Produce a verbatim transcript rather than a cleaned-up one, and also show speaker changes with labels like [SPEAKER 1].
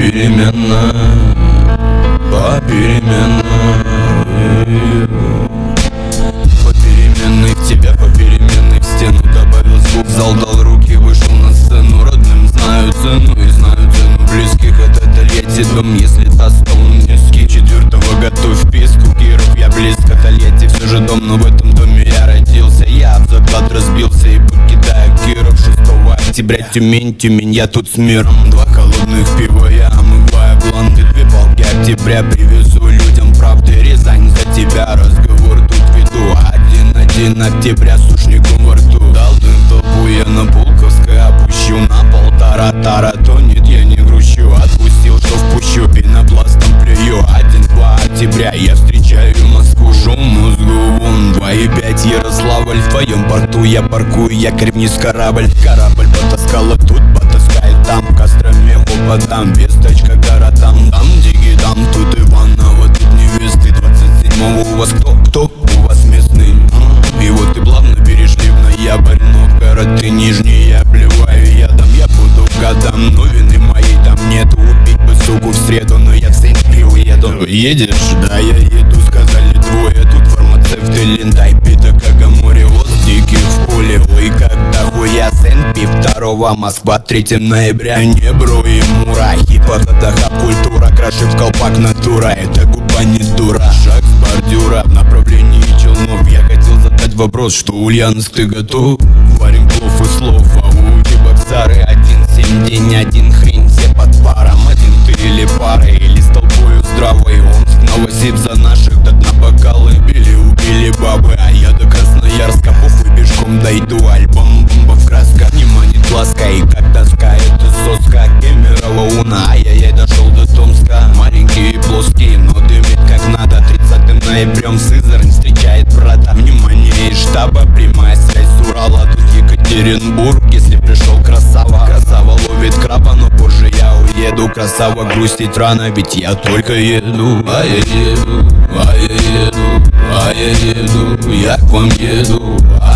[SPEAKER 1] попеременно, попеременно, попеременный в тебя, попеременный в стену. Добавил звук, зал дал руки, вышел на сцену. Родным знаю цену и знаю цену близких. Это Тольятти дом, если та стол низкий. Четвертого готовь писку, Киров, я близко. Тольятти все же дом, но в этом доме я родился. Я об заклад разбился и покидаю Киров. Шестого октября Тюмень, Тюмень, я тут с миром. Два холодных пива, я омываю бланты. Две палки октября привезу людям правды. Рязань за тебя, разговор тут веду. Один-один октября с ушником во рту. Дал дым в толпу, я на Пулковской опущу. На полтора тара тонет, я не грущу. Отпустил, что впущу, пенопластом плюю. Один-два октября я встречаю Москву. Шум мозгу вон, два и пять Ярославль. В твоем порту я паркую, якорь вниз корабль. Корабль потаскала тут, потаскает там. В Костроме хопотам, весточка городам. Там диги, там тут Иваново, тут невесты. Двадцать седьмого у вас кто? Кто? У вас местный. И вот и плавно перешли в ноябрь. Но в города нижние я обливаю ядом. Я буду годам, но вины моей там нету. Убить бы суку в среду, но я в Сент-Пи уеду. Едешь? Да, я еду, сказали двое. Тут фармацевты, лентай, пита, Кагамори, воз диких в поле. Ой, когда хуя Сент-Пи, второго Москва, третьего ноября. Небро и мурахи, потатаха культура. Краши в колпак натура, это губа не дура. Шаг с бордюра в направлении Челнов. Я хотел задать вопрос, что Ульяновск, ты готов? Варим плов и слов, а у Чебоксары один семь день, один хрень, все под паром. Один ты или пара, или с толпою здравой. Омск, Новосиб за наших, до дна бокалы били, убили бабы. А я до Красноярска, похуй, пешком дойду. Альбом бомба в красках, не манит ласка. И как тоска, это соска Кемерово, Уна. Ай-яй-яй, дошел до Томска. Маленькие и плоские, но дымит как надо. Тридцатым ноябрем Сызрань встречает брата. Внимание из штаба, прямая связь с Урала. Тут Екатеринбург, если пришел красава. Красава ловит краба, но позже я уеду. Красава, грустить рано, ведь я только еду. А я еду, а я еду, а я еду, я к вам еду.